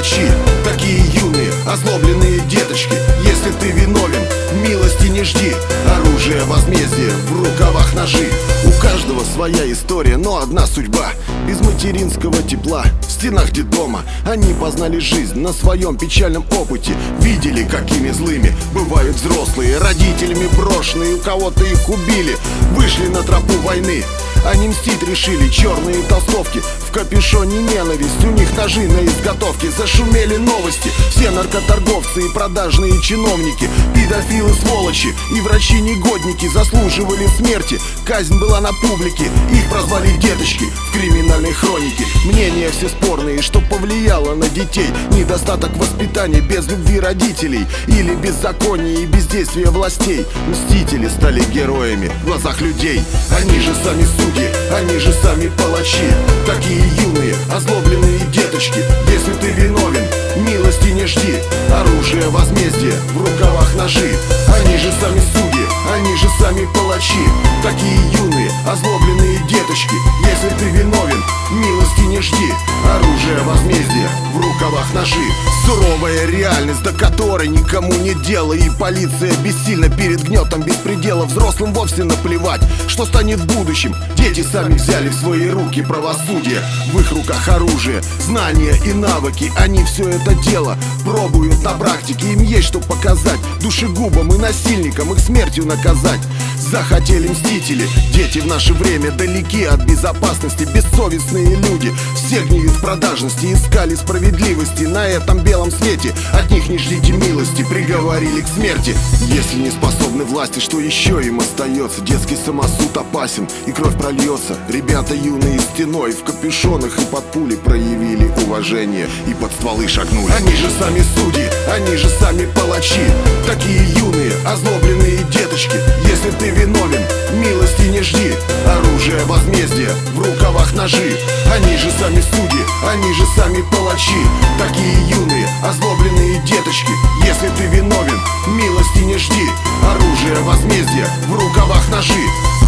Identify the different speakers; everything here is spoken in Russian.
Speaker 1: палачи, такие юные, озлобленные деточки. Если ты виновен, милости не жди. Оружие возмездия, в рукавах ножи. У каждого своя история, но одна судьба. Без материнского тепла в стенах детдома они познали жизнь на своем печальном опыте. Видели, какими злыми бывают взрослые, родителями брошенные, у кого-то их убили. Вышли на тропу войны, они мстить решили. Черные толстовки, в капюшоне ненависть, у них ножи на изготовке. Зашумели новости, все наркоторговцы и продажные чиновники, педофилы, сволочи и врачи-негодники заслуживали смерти. Казнь была на публике, их прозвали деточки в криминальной хронике. Мнения все спорные, что повлияло на детей: недостаток воспитания без любви родителей или беззаконие и бездействие властей. Мстители стали героями в глазах людей. Они же сами судьи, они же сами палачи, такие юные, озлобленные деточки. Если ты виновен, милости не жди. Оружие возмездия, в рукавах ножи. Они же сами судьи, они же сами палачи, такие юные, озлобленные деточки. Если ты виновен, милости не жди. Оружие возмездия, в рукавах ножи. Суровая реальность, до которой никому нет дела, и полиция бессильна перед гнетом беспредела. Взрослым вовсе наплевать, что станет в будущем. Дети сами взяли в свои руки правосудие. В их руках оружие, знания и навыки. Они все это дело пробуют на практике. Им есть что показать душегубам и насильникам, их смертью наказать. Захотели мстители, дети в наше время далеки от безопасности. Бессовестные люди, все гниют в продажности, искали справедливости на этом белом свете. От них не ждите милости, приговорили к смерти. Если не способны власти, что еще им остается? Детский самосуд опасен, и кровь прольется. Ребята юные стеной в капюшонах и под пули проявили уважение и под стволы шагнули. Они же сами судьи, они же сами палачи, такие юные, озлобленные деточки. Если ты виновен, милости не жди. Оружие возмездия, в рукавах ножи. Они же сами судьи, они же сами палачи, такие юные, озлобленные деточки. Если ты виновен, милости не жди. Оружие возмездия, в рукавах ножи.